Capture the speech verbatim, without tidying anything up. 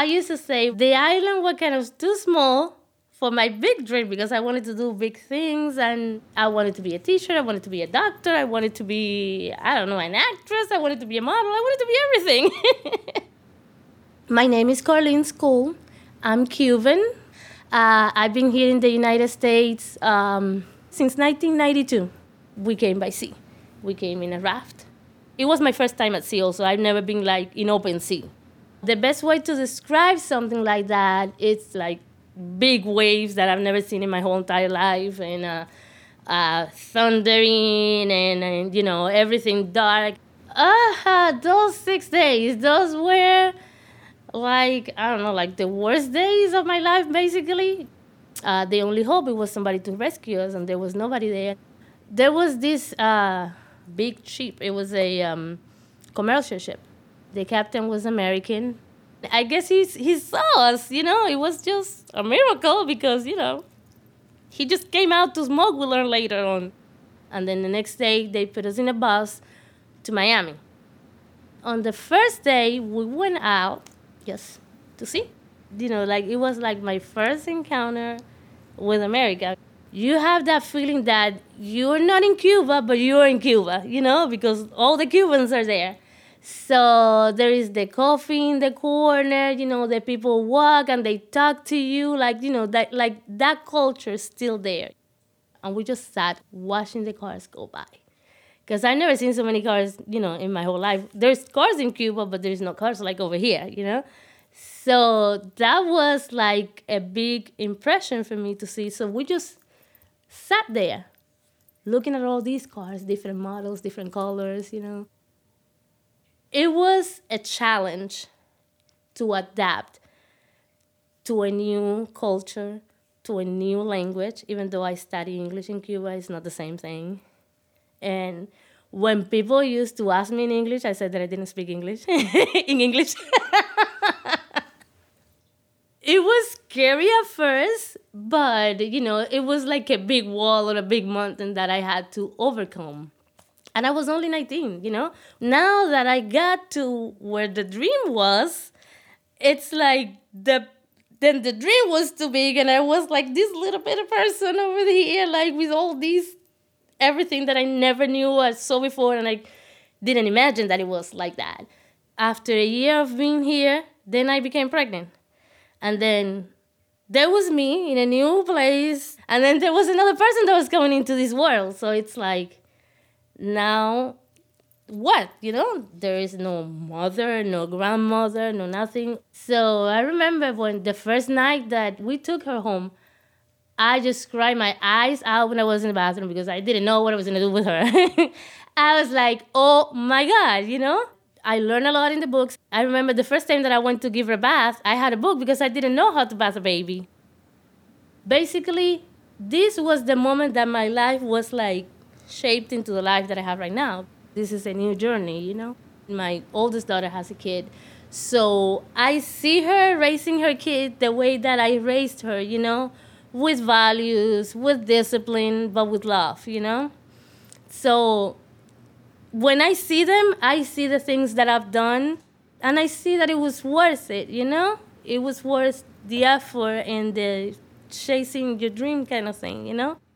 I used to say the island was kind of too small for my big dream because I wanted to do big things and I wanted to be a teacher, I wanted to be a doctor, I wanted to be, I don't know, an actress, I wanted to be a model, I wanted to be everything. My name is Carlene School. I'm Cuban. Uh, I've been here in the United States um, since nineteen ninety-two. We came by sea. We came in a raft. It was my first time at sea also. I've never been like in open sea. The best way to describe something like that, it's like big waves that I've never seen in my whole entire life, and uh, uh, thundering, and, and, you know, everything dark. Ah, uh, those six days, those were like, I don't know, like the worst days of my life, basically. Uh, the only hope, it was somebody to rescue us, and there was nobody there. There was this uh, big ship. It was a um, commercial ship. The captain was American. I guess he, he saw us, you know. It was just a miracle because, you know, he just came out to smoke, we learned later on. And then the next day, they put us in a bus to Miami. On the first day, we went out just to see. You know, like it was like my first encounter with America. You have that feeling that you're not in Cuba, but you're in Cuba, you know, because all the Cubans are there. So there is the coffee in the corner, you know, the people walk and they talk to you, like, you know, that like that culture is still there. And we just sat watching the cars go by. Because I've never seen so many cars, you know, in my whole life. There's cars in Cuba, but there's no cars like over here, you know? So that was like a big impression for me to see. So we just sat there looking at all these cars, different models, different colors, you know. It was a challenge to adapt to a new culture, to a new language. Even though I study English in Cuba, it's not the same thing. And when people used to ask me in English, I said that I didn't speak English, in English. It was scary at first, but, you know, it was like a big wall or a big mountain that I had to overcome. And I was only nineteen, you know? Now that I got to where the dream was, it's like the then the dream was too big, and I was like this little bitty person over here, like with all these, everything that I never knew I saw before, and I didn't imagine that it was like that. After a year of being here, then I became pregnant. And then there was me in a new place, and then there was another person that was coming into this world. So it's like, now what, you know? There is no mother, no grandmother, no nothing. So I remember when the first night that we took her home, I just cried my eyes out when I was in the bathroom because I didn't know what I was going to do with her. I was like, oh my God, you know? I learned a lot in the books. I remember the first time that I went to give her a bath, I had a book because I didn't know how to bath a baby. Basically, this was the moment that my life was like shaped into the life that I have right now. This is a new journey, you know? My oldest daughter has a kid. So I see her raising her kid the way that I raised her, you know? With values, with discipline, but with love, you know? So when I see them, I see the things that I've done, and I see that it was worth it, you know? It was worth the effort and the chasing your dream kind of thing, you know?